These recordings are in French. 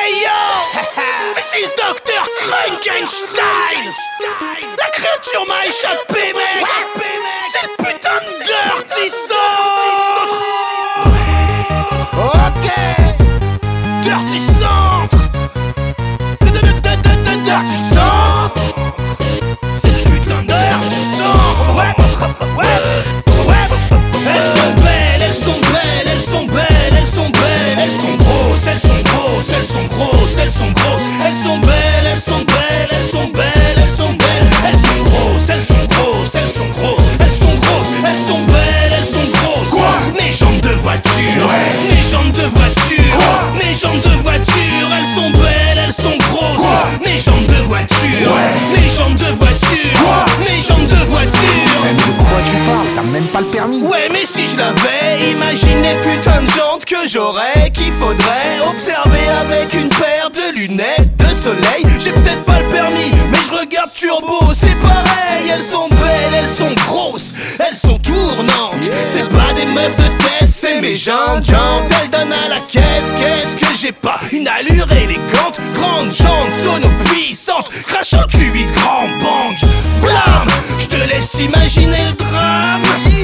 Hey yo! This is Dr. Frankenstein! La créature m'a échappé, mec! C'est le putain de Dirty Centre! Ok! Dirty Centre! Dirty Centre! C'est le putain de Dirty Centre! Ouais! Elles sont belles, elles sont belles, elles sont belles, elles sont belles, elles sont grosses, elles sont grosses, elles sont grosses, elles sont grosses, elles sont belles, elles sont belles, elles sont belles, elles sont belles, elles sont grosses, elles sont grosses, elles sont grosses, elles sont grosses, elles sont belles, elles sont grosses. Quoi? Mes jambes de voiture, mes jambes de voiture, mes jambes de voiture, elles sont belles, elles sont grosses. Quoi? Mes jambes de voiture, mes jambes de voiture, mes jambes de voiture. Mais de quoi tu parles? T'as même pas le permis. Ouais, mais si je l'avais, imagine les putains de jantes que j'aurais, qu'il faudrait observer avec une paire de lunettes de soleil. J'ai peut-être pas le permis, mais je regarde Turbo, c'est pareil. Elles sont belles, elles sont grosses, elles sont tournantes. C'est pas des meufs de test, c'est mes jantes. Elles donnent à la caisse, qu'est-ce que j'ai pas? Une allure élégante, grande jante, sono puissante, crachant le QI de grand bang. Blam, je te laisse imaginer le drame.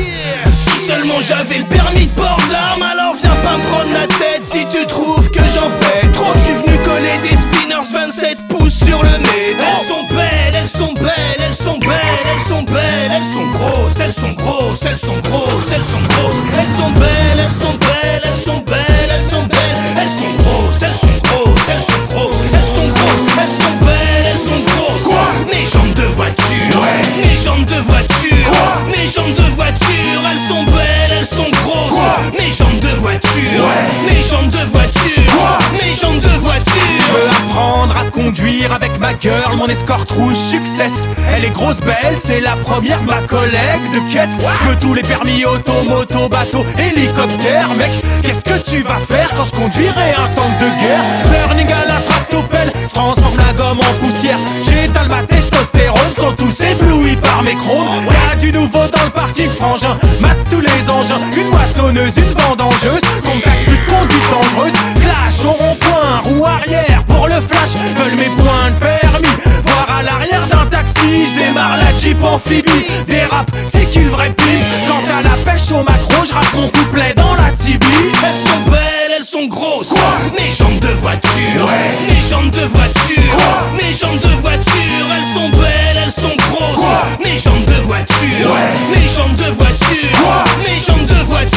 Si seulement j'avais le permis de port d'armes, alors viens pas me prendre la tête si tu trouves que j'en fais trop. Je suis venu coller des spinners 27 pouces sur le nez. Elles sont belles, elles sont belles, elles sont belles, elles sont belles, elles sont grosses, elles sont grosses, elles sont grosses, elles sont grosses, elles sont belles, elles sont belles, elles sont belles, elles sont belles, elles sont grosses, elles sont grosses, elles sont grosses, elles sont grosses, elles sont belles, elles sont grosses. Quoi? Mes jambes de voiture, mes jambes de voiture, mes jambes de voiture, elles sont belles, elles sont grosses. Mes jambes de voiture, mes jambes de voiture, mes jambes de voiture. Je veux apprendre à conduire avec ma girl, mon escorte rouge success. Elle est grosse belle, c'est la première, ma collègue de caisse. Que tous les permis auto, moto, bateau, hélicoptère. Mec, qu'est-ce que tu vas faire quand je conduirai un tank de guerre? Burning à la tractopelle, transforme la gomme en poussière. J'étale ma testostérone, sont tous éblouis par mes chromes. Y'a du nouveau dans le parking, frangin, mate tous les engins. Une moissonneuse, une vendangeuse, qu'on me taxe plus de conduite dangereuse. Clash au rond-point, roue arrière pour le flash. Veulent mes points de permis, voir à l'arrière d'un taxi. Je démarre la Jeep amphibie, dérape, c'est qui le vrai pile? Quant à la pêche au macro, je rappe mon couplet dans la Sibie. Elles sont belles, elles sont grosses. Mes jambes de voiture, mes jambes de voiture, mes jambes de voiture, elles sont belles, elles sont grosses. Mes jambes de voiture, mes jambes de voiture, mes jambes de voiture.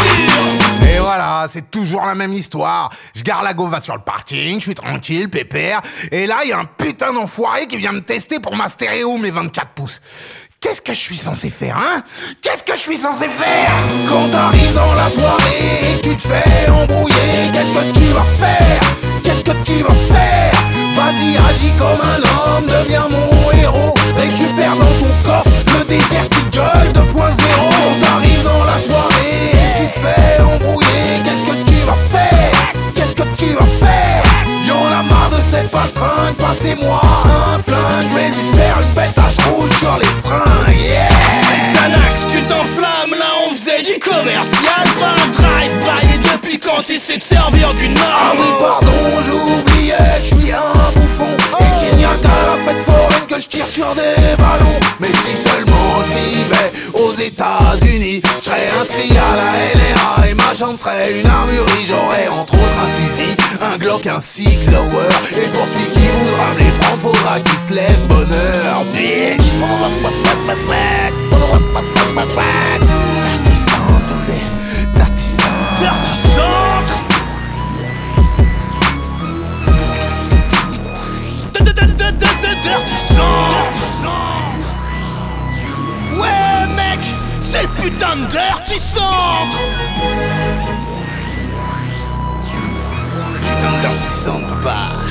Et voilà, c'est toujours la même histoire. Je gare la Gova sur le parking, je suis tranquille, pépère. Et là, il y a un putain d'enfoiré qui vient me tester pour ma stéréo, mes 24 pouces. Qu'est-ce que je suis censé faire, hein? Qu'est-ce que je suis censé faire? Quand t'arrives dans la soirée, tu te fais embrouiller. Qu'est-ce que tu vas faire? Qu'est-ce que tu vas faire? Vas-y, agis comme un homme, deviens mon héros. Récupère dans ton coffre le Desert Eagle 2.0. Quand t'arrives dans la soirée, tu te fais embrouiller. Qu'est-ce que tu vas faire? Qu'est-ce que tu vas faire? Y'en a marre de cette patringue, passez-moi un flingue. Je vais lui faire une pétache rouge sur les fringues, yeah. Xanax, tu t'enflammes, là on faisait du commercial. Pas un drive-by, et depuis quand t'essaies de servir du Nord? Ah oui, pardon, j'oubliais que je suis un bouffon. Et qu'il n'y a qu'à la fête foraine que je tire sur des ballons. Mais si seulement je vivais aux États-Unis, je serais inscrit à la LRA et ma chambre serait une armurerie. J'aurais entre autres un fusil, un Glock, un Sig Sauer. Et pour celui qui voudra me les prendre, faudra qu'il se lève bonheur, bitch. Dirty Centre, bébé. Dirty Centre. Dirty Centre. Dirty Centre. Ouais mec, c'est le putain de Dirty Centre. Putain de Dirty Centre, papa.